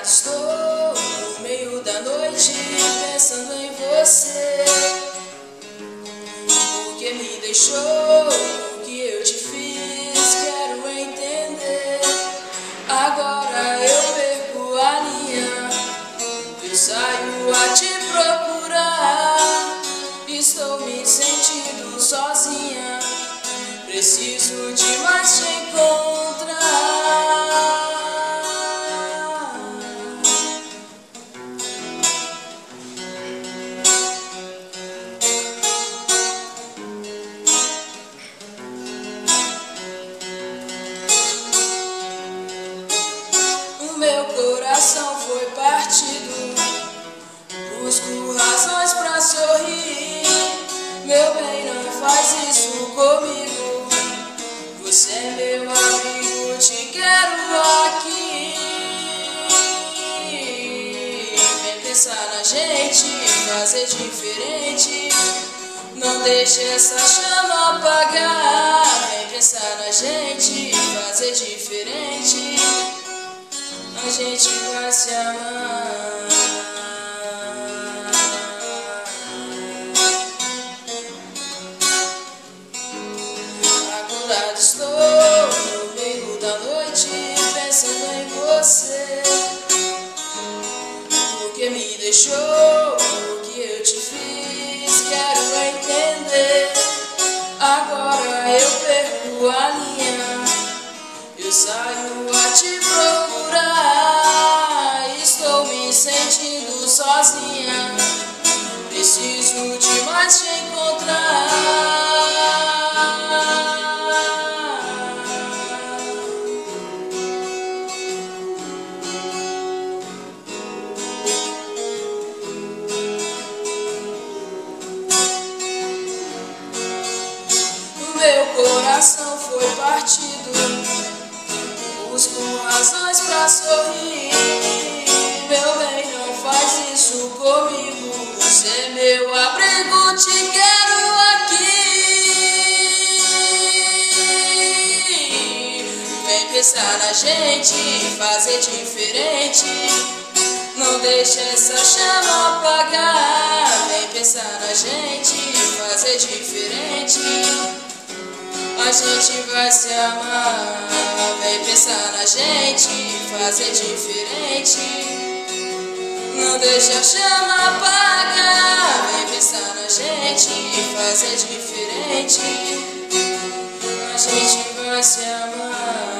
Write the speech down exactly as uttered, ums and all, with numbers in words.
estou no meio da noite pensando em você. Porque me deixou, o que eu te fiz, quero entender. Agora eu perco a linha, eu saio a te procurar. Estou me sentindo sozinha, preciso demais te encontrar. O meu coração foi partido, busco razões pra sorrir. Meu bem, não faz isso comigo, você é meu amigo, te quero aqui. Vem pensar na gente, fazer diferente, não deixe essa chama apagar. Vem pensar na gente, fazer diferente, a gente vai se amar. Acordado estou no meio da noite pensando em você. Porque me deixou, o que eu te fiz, quero entender. Agora eu perco a linha, eu saio a te procurar. Estou me sentindo sozinha, preciso demais te encontrar. Meu coração foi partido, busco razões pra sorrir. Meu bem, não faz isso comigo, você é meu abrigo, te quero aqui. Vem pensar na gente, fazer diferente, não deixe essa chama apagar. Vem pensar na gente, fazer diferente, a gente vai se amar. Vem pensar na gente, fazer diferente, não deixa a chama apagar. Vem pensar na gente, fazer diferente, a gente vai se amar.